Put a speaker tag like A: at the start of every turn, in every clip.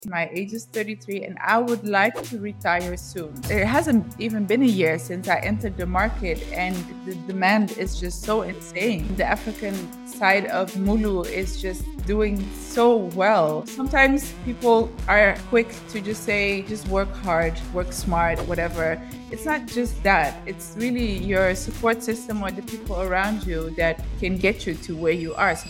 A: My age is 33 and I would like to retire soon. It hasn't even been a year since I entered the market and the demand is just so insane. The African side of Mulu is just doing so well. Sometimes people are quick to just say, just work hard, work smart, whatever. It's not just that. It's really your support system or the people around you that can get you to where you are.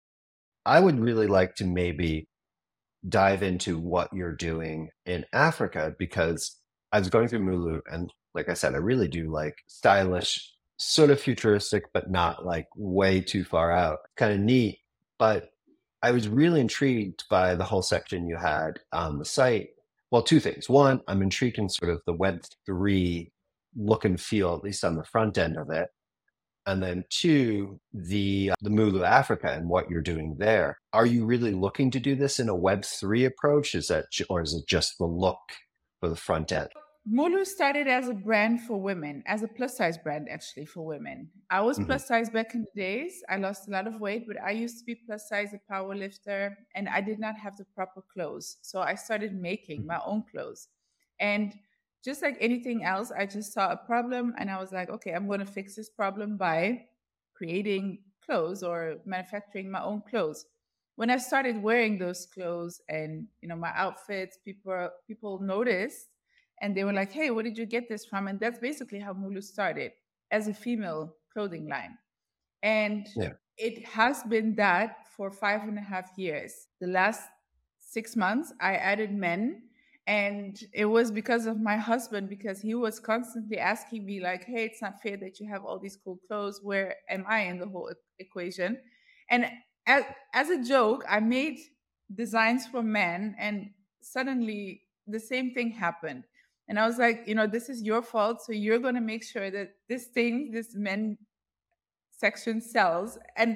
B: I would really like to maybe dive into what you're doing in Africa because I was going through Mulu and like I said, I really do like stylish, sort of futuristic, but not like way too far out. Kind of neat. But I was really intrigued by the whole section you had on the site. Well, two things. One, I'm intrigued in sort of the Web3 look and feel, at least on the front end of it. And then two, the Mulu Africa and what you're doing there. Are you really looking to do this in a Web3 approach? Or is it just the look for the front end?
A: Mulu started as a brand for women, as a plus size brand actually for women. I was
B: Mhm.
A: plus size back in the days. I lost a lot of weight, but I used to be plus size, a power lifter, and I did not have the proper clothes. So I started making my own clothes. And just like anything else, I just saw a problem and I was like, okay, I'm going to fix this problem by creating clothes or manufacturing my own clothes. When I started wearing those clothes and my outfits, people noticed and they were like, "Hey, where did you get this from?" And that's basically how Mulu started as a female clothing line, and
B: Yeah.
A: it has been that for 5.5 years. The last 6 months, I added men, and it was because of my husband because he was constantly asking me like, "Hey, it's not fair that you have all these cool clothes. Where am I in the whole equation?" And as, as a joke, I made designs for men, and suddenly the same thing happened. And I was like, this is your fault. So you're going to make sure that this men section sells. And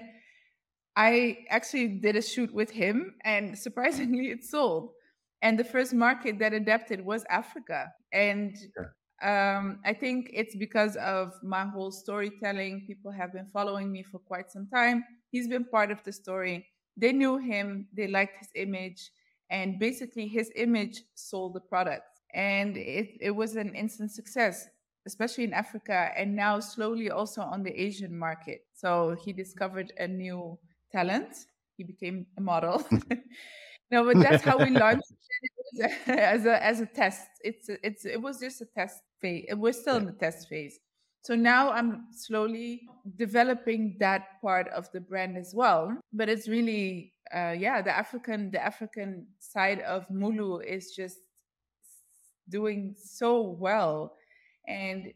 A: I actually did a shoot with him, and surprisingly, it sold. And the first market that adapted was Africa. And I think it's because of my whole storytelling. People have been following me for quite some time. He's been part of the story. They knew him, they liked his image, and basically, his image sold the product. And it was an instant success, especially in Africa, and now slowly also on the Asian market. So he discovered a new talent. He became a model. No, but that's how we launched it as a test. It was just a test phase. We're still
B: Yeah.
A: in the test phase. So now I'm slowly developing that part of the brand as well. But it's really, yeah, the African side of Mulu is just doing so well, and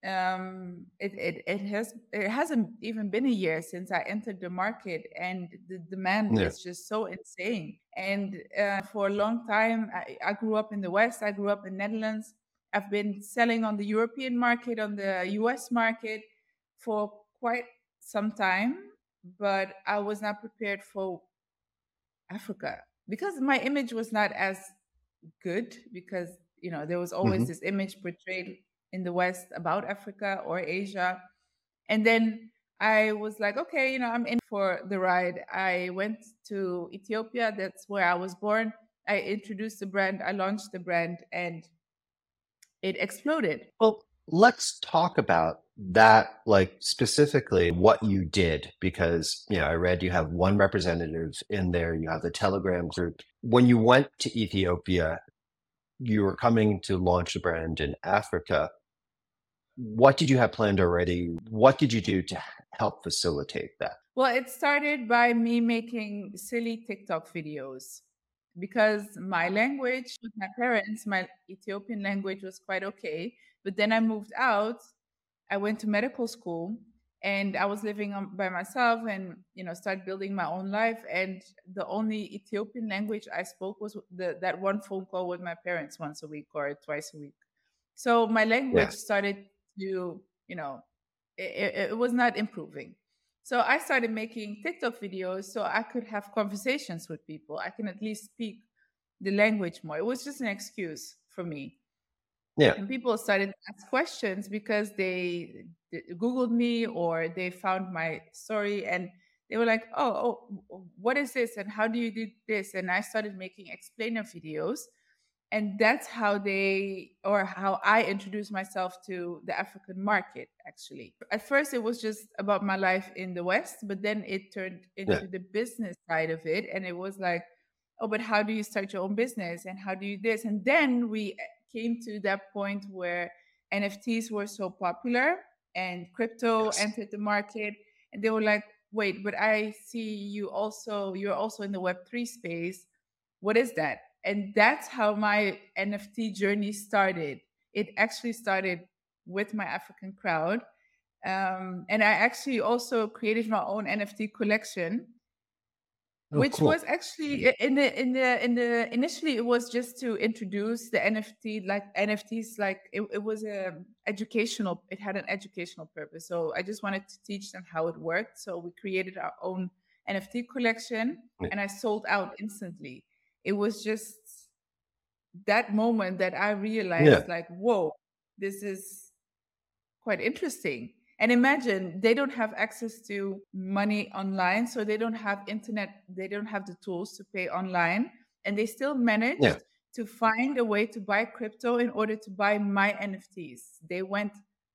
A: it hasn't even been a year since I entered the market, and the demand
B: Yeah.
A: is just so insane. And for a long time, I grew up in the West. I grew up in Netherlands. I've been selling on the European market, on the US market for quite some time, but I was not prepared for Africa because my image was not as good because there was always
B: Mhm.
A: this image portrayed in the West about Africa or Asia. And then I was like, okay, I'm in for the ride. I went to Ethiopia. That's where I was born. I introduced the brand, I launched the brand, and it exploded.
B: Well, let's talk about that, like specifically what you did, because I read you have one representative in there, you have the Telegram group. When you went to Ethiopia, you were coming to launch the brand in Africa. What did you have planned already? What did you do to help facilitate that?
A: Well, it started by me making silly TikTok videos because my language with my parents, my Ethiopian language was quite okay. But then I moved out, I went to medical school, and I was living by myself and started building my own life. And the only Ethiopian language I spoke was that one phone call with my parents once a week or twice a week. So my language
B: Yeah.
A: started to, it was not improving. So I started making TikTok videos so I could have conversations with people. I can at least speak the language more. It was just an excuse for me.
B: Yeah.
A: And people started to ask questions because they Googled me or they found my story and They were like, what is this? And how do you do this? And I started making explainer videos. And that's how I introduced myself to the African market, actually. At first, it was just about my life in the West, but then it turned
B: Yeah.
A: into the business side of it. And it was like, oh, but how do you start your own business? And how do you this? And then we came to that point where NFTs were so popular and crypto
B: Yes.
A: entered the market. And they were like, wait, but I see you're also in the Web3 space. What is that? And that's how my NFT journey started. It actually started with my African crowd. And I actually also created my own NFT collection,
B: Oh,
A: which
B: cool.
A: was actually in the initially it was just to introduce the NFT, like NFTs, like it was a educational, it had an educational purpose. So I just wanted to teach them how it worked. So we created our own NFT collection
B: Yeah.
A: and I sold out instantly. It was just that moment that I realized,
B: Yeah.
A: like, whoa, this is quite interesting. And imagine they don't have access to money online, so they don't have internet, they don't have the tools to pay online, and they still
B: Yeah.
A: managed to find a way to buy crypto in order to buy my NFTs. They went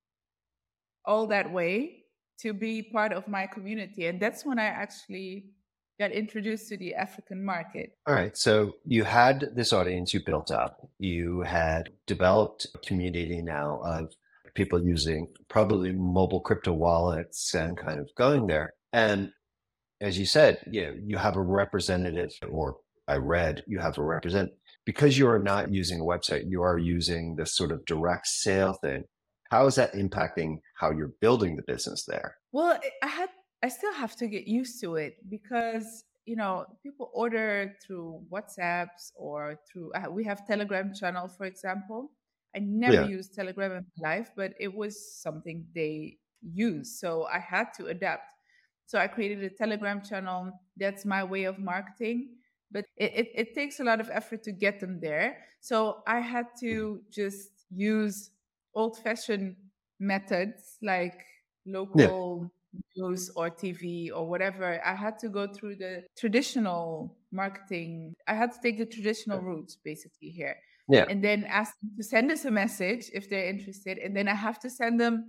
A: all that way to be part of my community. And that's when I actually got introduced to the African market.
B: All right. So you had this audience you built up. You had developed a community now of people using probably mobile crypto wallets and kind of going there. And as you said, you have a representative, or I read you have a represent because you are not using a website, you are using this sort of direct sale thing. How is that impacting how you're building the business there?
A: Well, I still have to get used to it because people order through WhatsApps or through we have Telegram channel, for example. I never
B: Yeah.
A: used Telegram in my life, but it was something they use, so I had to adapt. So I created a Telegram channel. That's my way of marketing, but it takes a lot of effort to get them there. So I had to just use old-fashioned methods like
B: Yeah.
A: local news or TV or whatever. I had to go through the traditional marketing. I had to take the traditional routes basically here.
B: Yeah.
A: And then ask them to send us a message if they're interested. And then I have to send them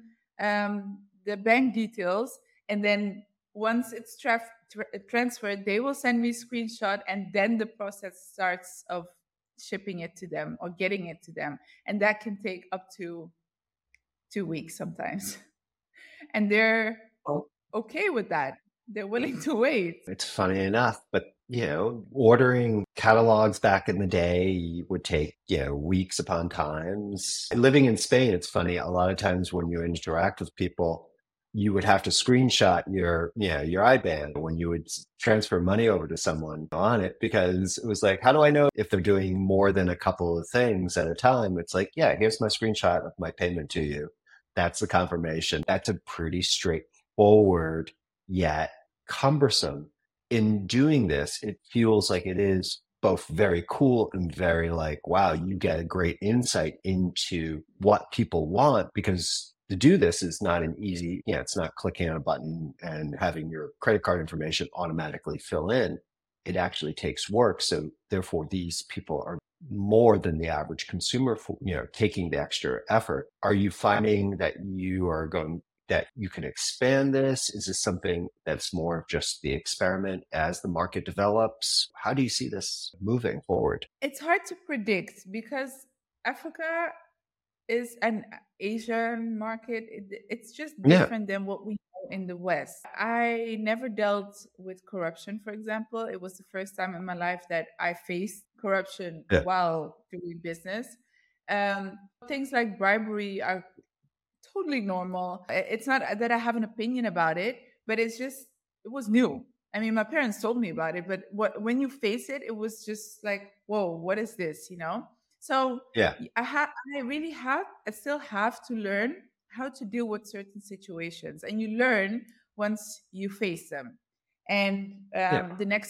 A: the bank details. And then once it's transferred, they will send me a screenshot. And then the process starts of shipping it to them or getting it to them. And that can take up to 2 weeks sometimes. And they're okay with that. They're willing to wait.
B: It's funny enough, but ordering catalogs back in the day would take, weeks upon times. Living in Spain, it's funny. A lot of times when you interact with people, you would have to screenshot your IBAN when you would transfer money over to someone on it, because it was like, how do I know if they're doing more than a couple of things at a time? It's like, yeah, here's my screenshot of my payment to you. That's the confirmation. That's a pretty straightforward yet cumbersome. In doing this, it feels like it is both very cool and very like, wow, you get a great insight into what people want, because to do this is not an easy, it's not clicking on a button and having your credit card information automatically fill in. It actually takes work. So therefore, these people are more than the average consumer for, taking the extra effort. Are you finding that you can expand this? Is this something that's more of just the experiment as the market develops? How do you see this moving forward?
A: It's hard to predict because Africa is an Asian market. It's just
B: Yeah.
A: different than what we know in the West. I never dealt with corruption, for example. It was the first time in my life that I faced corruption
B: Yeah.
A: while doing business. Um, Things like bribery are totally normal. It's not that I have an opinion about it, but it was new. I mean, my parents told me about it, but when you face it, it was just like, whoa, what is this? So
B: Yeah.
A: I still have to learn how to deal with certain situations, and you learn once you face them. And
B: Yeah.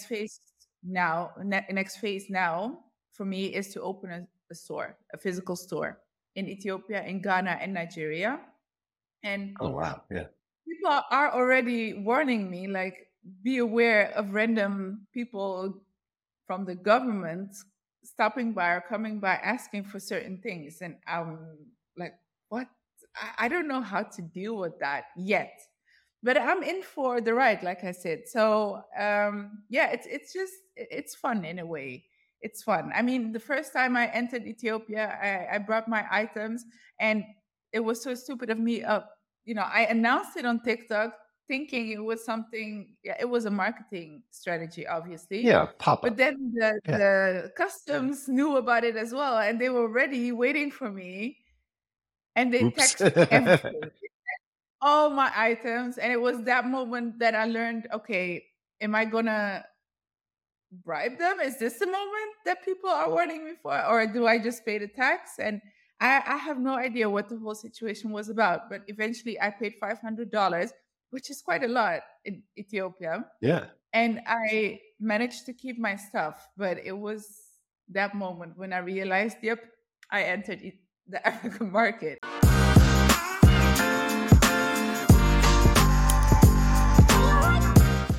A: next phase now for me is to open a store, a physical store in Ethiopia, in Ghana, and Nigeria. And
B: Oh, wow. Yeah.
A: people are already warning me, like, be aware of random people from the government stopping by or coming by asking for certain things. And I'm like, what? I don't know how to deal with that yet. But I'm in for the ride, like I said. So yeah, it's fun in a way. It's fun. I mean, the first time I entered Ethiopia, I brought my items, and it was so stupid of me. I announced it on TikTok, thinking it was something. Yeah, it was a marketing strategy, obviously.
B: Yeah, pop
A: But
B: up.
A: then the
B: Yeah.
A: the customs knew about it as well, and they were ready, waiting for me, and they
B: Oops.
A: text everything, all my items. And it was that moment that I learned, okay, am I gonna bribe them? Is this the moment that people are warning me for, or do I just pay the tax? And I have no idea what the whole situation was about. But eventually, I paid $500, which is quite a lot in Ethiopia,
B: Yeah.
A: and I managed to keep my stuff. But it was that moment when I realized, yep, I entered the African market.